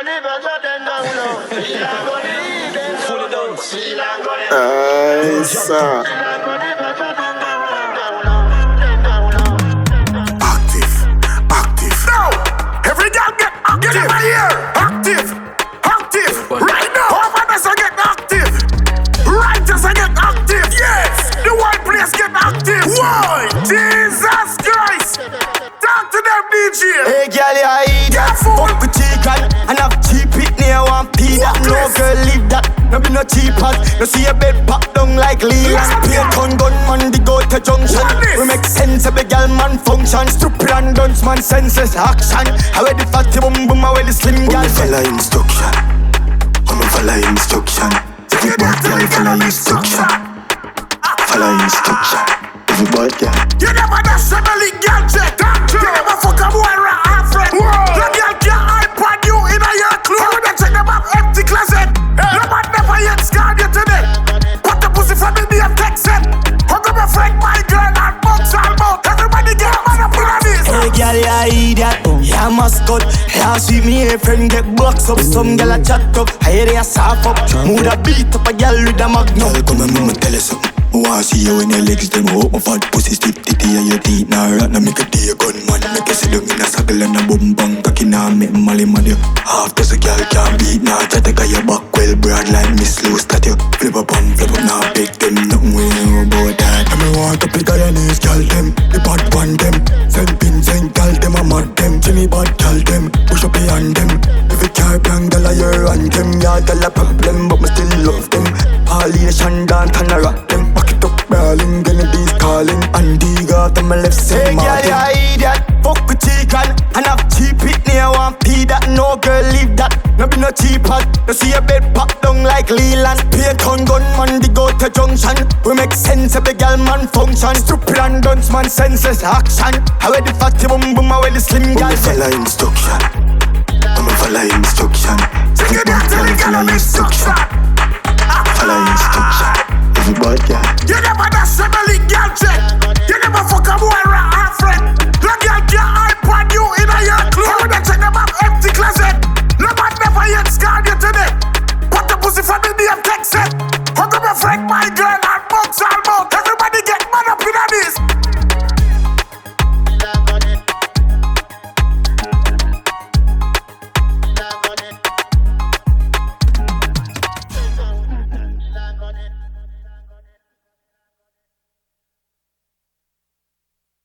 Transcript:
Active. Now, every girl get in my ear. Active. Right now, overdose I get active. Righteous I get active. Yes, the whole place get active. Why? Jesus Christ. Talk to them, DJ. Hey, girl, I eat that. Fuck with chicken and have cheap it near one pee that. No girl, leave that. No be no cheap hot. No see a bed pop down like Leland. Pay ton gunman, the go to junction. We make sense of the girl man function. Stupid and dunce man senses action. I wear the fatty boom boom, I wear the slim girl. Follow instruction. I'ma follow instruction. Every bad girl follow instruction. Follow instruction. Every bad girl. You never dash a belly girl check. You never fuck a boy right half friend. The girl can't iPad you in a your clothes. You never check them up empty closet. No man never yet scarred you today. Put the pussy from the DM text it. Hug up a friend, my girl, and box all about. Everybody get mad up in a this. Hey girl, yeah, idiot. Yeah, mascot. Yeah, sweet me, a friend get boxed up. Some girl a chat up. I hear they a soft up. Mood a beat up a girl with a magnum. Girl, come and me tell you something. I wanna see you when your legs them up. My fat pussy stiff titty and your teeth now rat. Now make a day a gunman. Make you sit down in a circle and a bum bang. Cocky now make Molly mad you. Half does a girl can't beat now. Try to get your back well broad like Miss Loose that you. Flip up now big them. Nothing we know about that. And me want to pick your knees, girl them. The bad one them. Send pins and girl them a mad them. Jimmy bad girl them. Push up behind them. If you can't bang girl a your on them. Yeah, girl a problem but me still love them. All nation dance and a rock them. Back it up, darling, Kennedy's calling. Andy got on my left side. Hey, girl, yeah, idiot. Fuck with chicken and have cheap it near one pee that. No girl, leave that. No be no cheap hot. No see a bed pop down like Leland. Pay ton gunman, the go to junction. We make sense of the girl man function. Stupid and dunce man senses action. I wear the fatty boom boom, I wear the slim girl. Follow instruction. I'ma follow instruction. Take it down till you get on instruction. Follow instruction. Every bad girl. You never dash a belly girl check. You never fuck a boy right half friend.